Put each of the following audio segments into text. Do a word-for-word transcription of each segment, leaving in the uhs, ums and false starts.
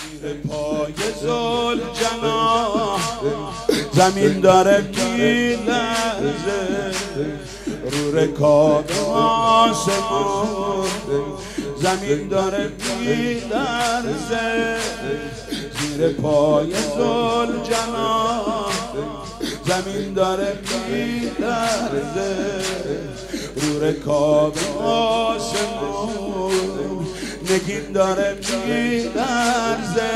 زیر پای ذوالجلال زمین داره میلرزه، رو رکاب آسمان زمین داره میلرزه، زیر پای ذوالجلال زمین داره میلرزه، رو رکاب آسمان نگین داره میلرزه،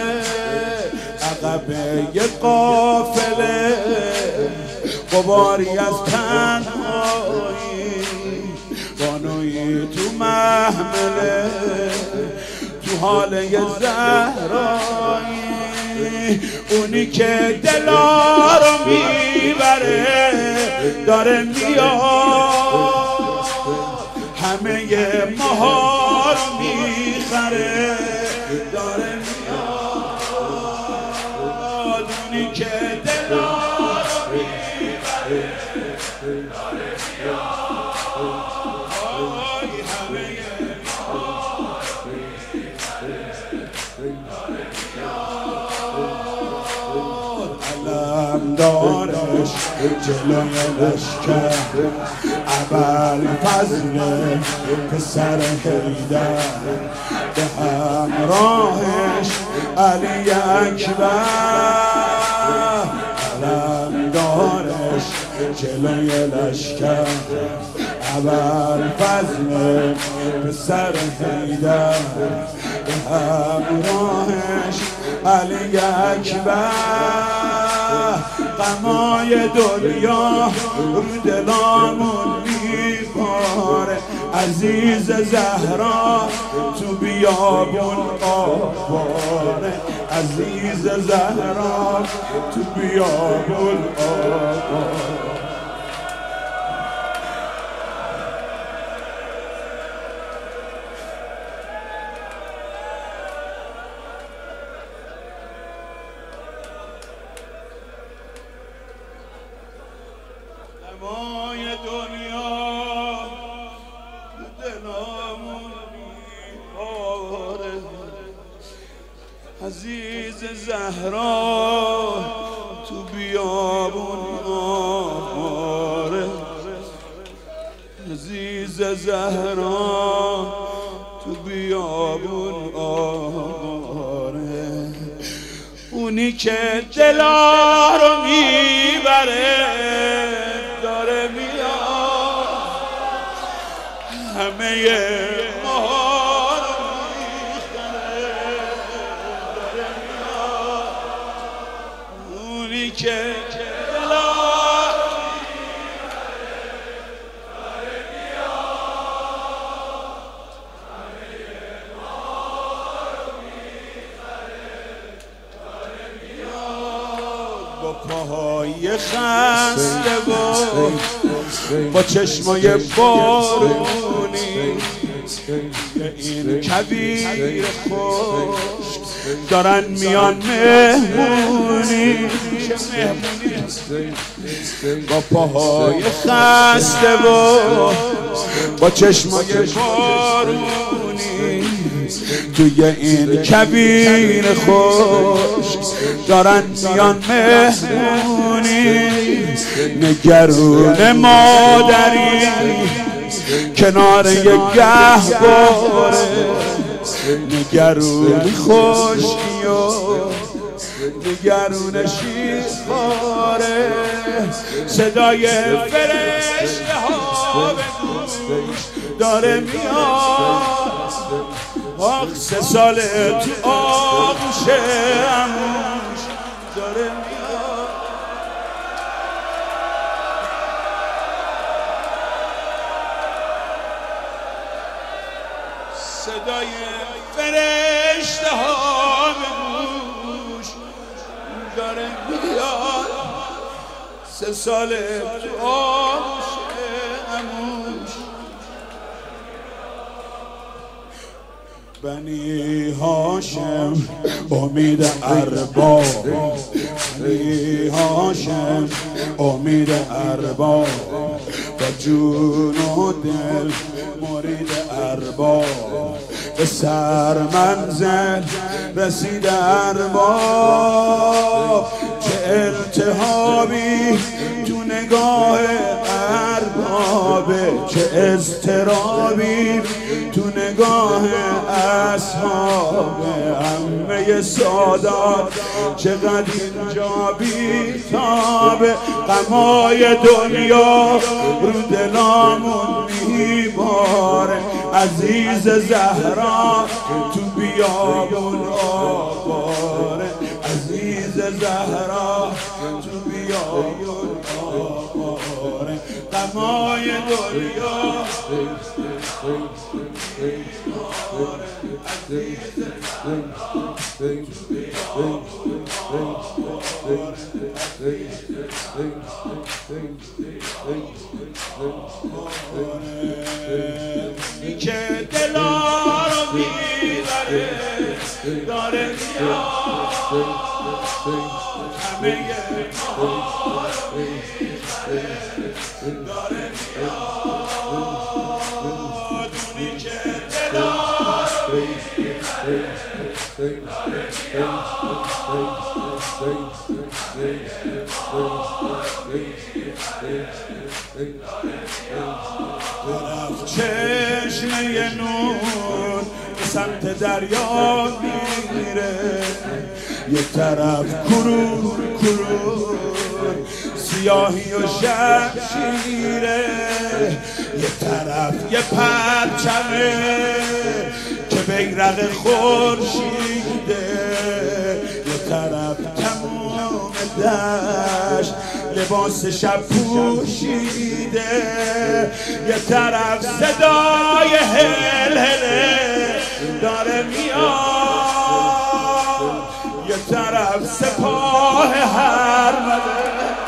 عقبه یه قافله غباری از تنهایی، بانویی تو محمله تو حاله زهرایی، اونی که دلا رو میبره داره میاد، همه ماها رو میخره داره میاد، اونی که دلا رو میبره داره میاد، همه ماها رو میخره داره میاد، علم دارش جلوی لشکر ابوالفضل پسر حیدر، به همراهش علی اکبر، علم دارش جلوی لشکر ابوالفضل پسر حیدر، به همراهش علی اکبر، غمای دنیا رو دلامون میباره، عزیز زهرا تو بیابون آواره، عزیز زهرا تو بیابون آواره. غمای دنیا دلامون میباره، عزیز زهرا تو بیابون آواره، عزیز زهرا تو بیابون آواره، اونی که دلا رو میبره داره میاد، همه ماها رو میخره داره میاد، اونی که دلا رو میبره داره میاد، همه ماها رو میخره داره میاد، با پاهای خسته و با چشمای بارونی این کبیر خشک دارن میان مهمونی، با پاهای خسته و با چشمای بارونی توی این کبیر خشک دارن میان مهمونی، نگرون مادری کنار یک گهواره، نگرون خشکی و نگرون شیرخواره، صدای فرشته ها به گوش داره میاد، آخ سه ساله تو آغوش عموش داره میاد، صدای فرشته ها به گوش داره میاد، سه ساله تو آغوش عموش. بنی هاشم امید ارباب، بنی هاشم امید ارباب، با جون و دل مرید ارباب، به سر منزل رسید ارباب. چه التهابی تو نگاه اربابه، چه اضطرابی تو نگاه اصحابه. همه سادات چقدر اینجا بیتابه، غمای دنیا رو دلامون میباره. عزیز زهرا تو بیابون آواره، عزیز زهرا تو بیابون آواره. غمای دنیا که دلا رو میبره داره میاد، همه ما رو میبره داره میاد. اونی که دلا رو میبره داره میاد. چشمه نور به سمت دریا میره، یک طرف کرور کرور سیاهی و شمشیره، یک طرف یه پرچمه که بیرق خورشیده، یک طرف تمام دشت لباس شب پوشیده، یه طرف صدای هل هله داره میاد، یه طرف سپاه هرمله.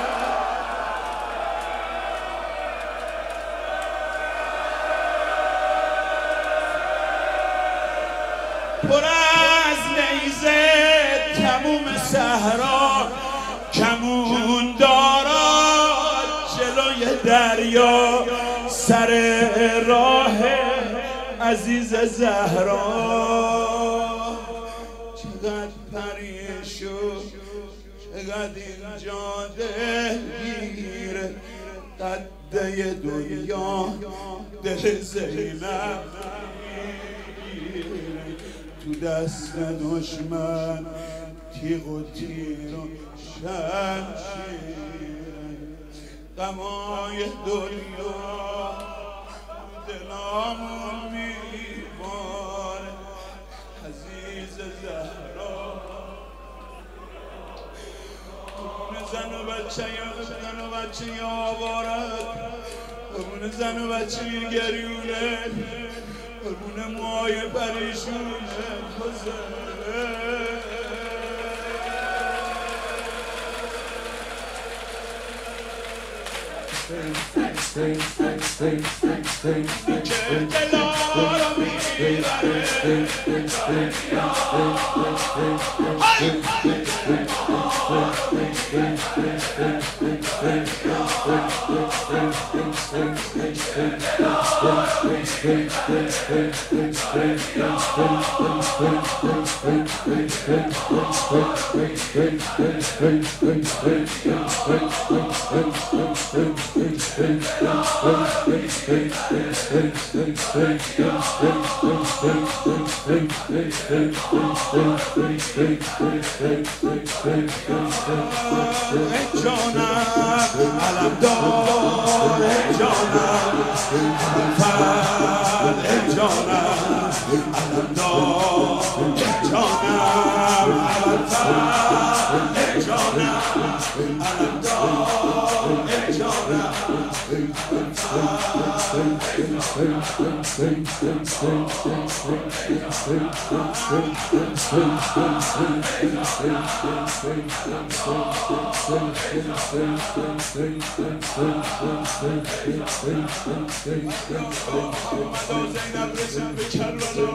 پر از نیزه تموم صحرا کمون دارد جلوی دریا، سر راه عزیز زهرا. چقدر پریشو چقدر اینجا دلگیره، قده دنیا دل زینب تو دست دشمن تیغ و تیر و شمشیر. غمای دنیا دلامون میباره، عزیز زهرا. قربون زن و بچه زن و بچه آوارد، قربون زن و بچه گریونه، قربون موهای پریشونه خوزه. که دلا رو میبره جانم علم دار، جانم فر، جانم علم دار، جانم علم فر، جانم علم دار، جانم زینب رسید به کربلا.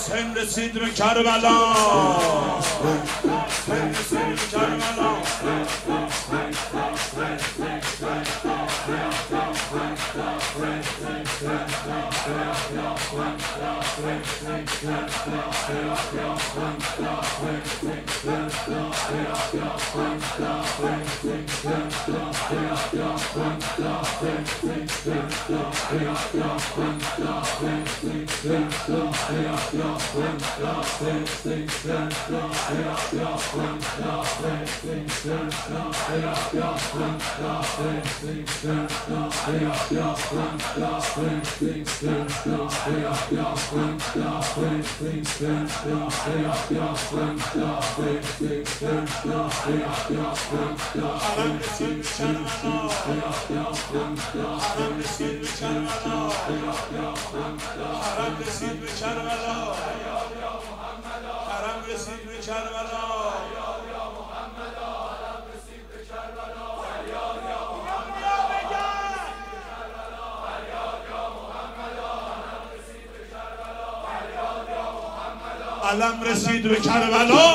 حسین رسید به کربلا، حسین رسید به کربلا. علم رسید به کربلا.